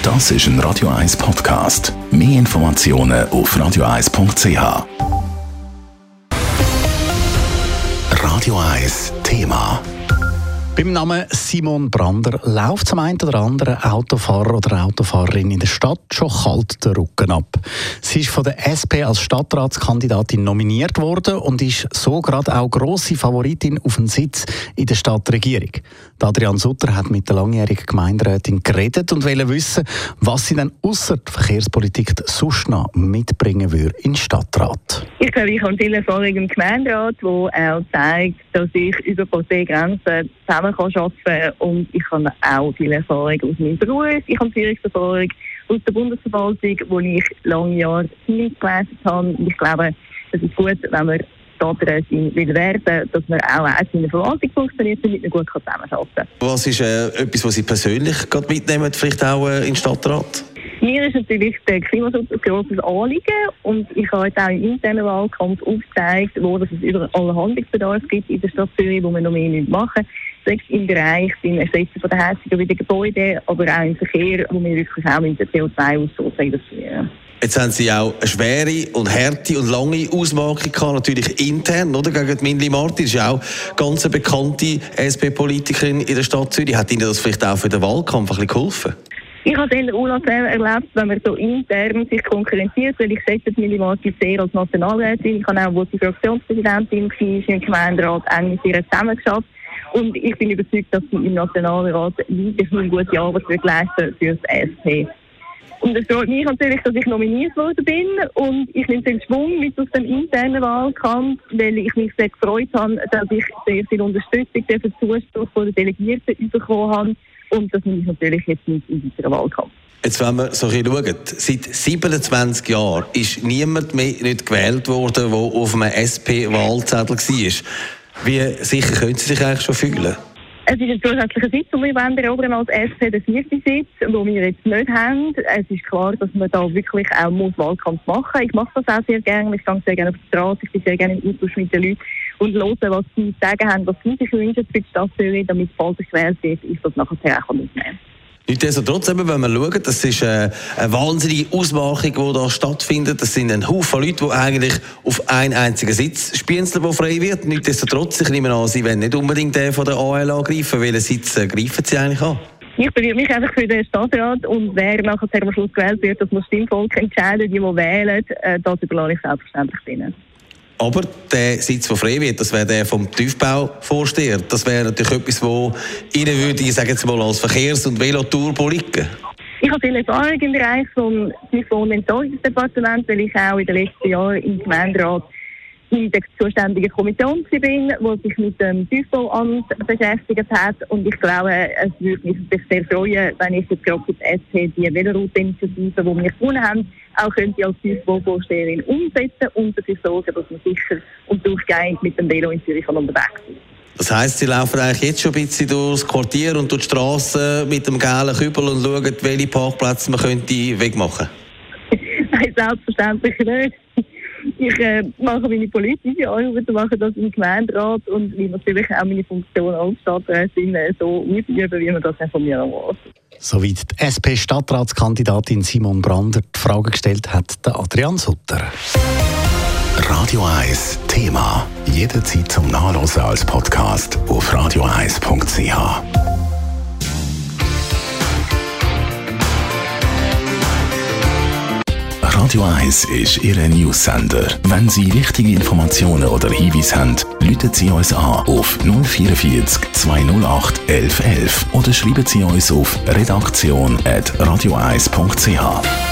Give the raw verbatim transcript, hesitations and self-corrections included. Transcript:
Das ist ein Radio eins Podcast. Mehr Informationen auf radio eins punkt c h. Radio eins Thema. Beim Namen Simon Brander läuft zum einen oder anderen Autofahrer oder Autofahrerin in der Stadt schon kalt den Rücken ab. Sie ist von der S P als Stadtratskandidatin nominiert worden und ist so gerade auch grosse Favoritin auf einen Sitz in der Stadtregierung. Adrian Sutter hat mit der langjährigen Gemeinderätin geredet und wollte wissen, was sie dann ausser der Verkehrspolitik sonst noch mitbringen würde in den Stadtrat. Ich glaube, ich habe viel Erfahrung im Gemeinderat, wo auch zeigt, dass ich über Parteigrenzen zusammen kann arbeiten kann. Und ich habe auch viel Erfahrung aus meinem Beruf. Ich habe Führungserfahrung aus der Bundesverwaltung, wo ich lange Jahre mitgeleistet habe. Und ich glaube, es ist gut, wenn man Stadträtin will werden, dass man auch in der Verwaltung funktioniert, damit man gut zusammenarbeiten kann. Was ist äh, etwas, was Sie persönlich gerade mitnehmen, vielleicht auch äh, in den Stadtrat? Mir ist natürlich der Klimaschutz ein grosses Anliegen und ich habe jetzt auch im internen Wahlkampf aufgezeigt, wo es überall Handlungsbedarf gibt in der Stadt Zürich, wo wir noch mehr machen müssen. Selbst im Bereich beim Ersetzen von der Heizung bei den Gebäuden, aber auch im Verkehr, wo wir wirklich auch mit der C O zwei Ausstoß reduzieren. Jetzt haben Sie auch eine schwere und harte und lange Ausmarkung gehabt, natürlich intern, oder? Gegen Mindli Marti, das ist ja auch ganz eine bekannte S P-Politikerin in der Stadt Zürich. Hat Ihnen das vielleicht auch für den Wahlkampf ein bisschen geholfen? Ich habe es unangenehm erlebt, wenn man so intern sich konkurrenziert, weil ich schätze Mindli Marti sehr als Nationalrätin. Ich habe auch, wo sie Fraktionspräsidentin war, im Gemeinderat eng mit ihr zusammengearbeitet. Und ich bin überzeugt, dass sie im Nationalrat weiterhin gute Arbeit leisten für das S P. Und es freut mich natürlich, dass ich nominiert worden bin. Und ich nehme den Schwung mit aus dem internen Wahlkampf, weil ich mich sehr gefreut habe, dass ich sehr viel Unterstützung für den Zuspruch von den Delegierten bekommen habe. Und das nehme ich natürlich jetzt mit in weiteren Wahlkampf. Jetzt, wenn wir so ein bisschen schauen, seit siebenundzwanzig Jahren ist niemand mehr nicht gewählt worden, der auf einem S P-Wahlzettel war. Wie sicher können Sie sich eigentlich schon fühlen? Es ist ein zusätzlicher Sitz, den wir erobern als S P, der vierte Sitz, den wir jetzt nicht haben. Es ist klar, dass man da wirklich auch muss Wahlkampf machen muss. Ich mache das auch sehr gerne. Ich gehe sehr gerne auf die Straße, ich bin sehr gerne im Austausch mit den Leuten und höre, was sie sagen haben, was sie sich wünschen für die Stadt Zürich, damit, falls ich gewählt wird, ich das nachher auch mitnehmen. Nichtsdestotrotz, wenn wir schauen, das ist eine, eine wahnsinnige Ausmachung, die da stattfindet. Das sind ein Haufen Leute, die eigentlich auf einen einzigen Sitz spielen, der frei wird. Nichtsdestotrotz, ich nehme an, sie wollen nicht unbedingt den von der A L angreifen. Welchen Sitz äh, greifen sie eigentlich an? Ich bewirbe mich einfach für den Stadtrat und wer nachher am Schluss gewählt wird, das muss das Stimmvolk entscheiden, die, die wählen. Äh, das überlasse ich selbstverständlich denen. Aber der Sitz, der frei wird, das wäre der vom Tiefbauvorsteher. Das wäre natürlich etwas, wo Ihnen würde, ich sage jetzt mal, als Verkehrs- und Veloturbo liegen. Ich habe viel Erfahrung im Bereich des Tiefbau- und Entsorgungsdepartements, weil ich auch in den letzten Jahren im Gemeinderat in der zuständigen Kommission war, die sich mit dem Tiefbauamt beschäftigt hat. Und ich glaube, es würde mich sehr freuen, wenn ich jetzt gerade für die S P die Veloroute-Initiative, die wir gewonnen haben, auch könnte als Tiefbauvorsteherin umsetzen und dafür sorgen, dass man sicher und durchgehend mit dem Velo in Zürich unterwegs ist. Das heisst, Sie laufen eigentlich jetzt schon ein bisschen durchs Quartier und durch die Strasse mit dem gelben Kübel und schauen, welche Parkplätze man könnte wegmachen könnte? Nein, selbstverständlich nicht. Ich äh, mache meine politische Arbeit, mache das im Gemeinderat und will natürlich auch meine Funktion als Stadträtin so ausüben, wie man das von mir erwartet. Soweit die S P-Stadtratskandidatin Simon Brander die Frage gestellt hat, der Adrian Sutter. Radio eins Thema. Jederzeit zum Nachlesen als Podcast auf radio eins punkt c h. Radio eins ist Ihr News-Sender. Wenn Sie wichtige Informationen oder Hinweise haben, rufen Sie uns an auf null vierundvierzig zweihundertacht elf elf oder schreiben Sie uns auf redaktion at radio eins punkt c h.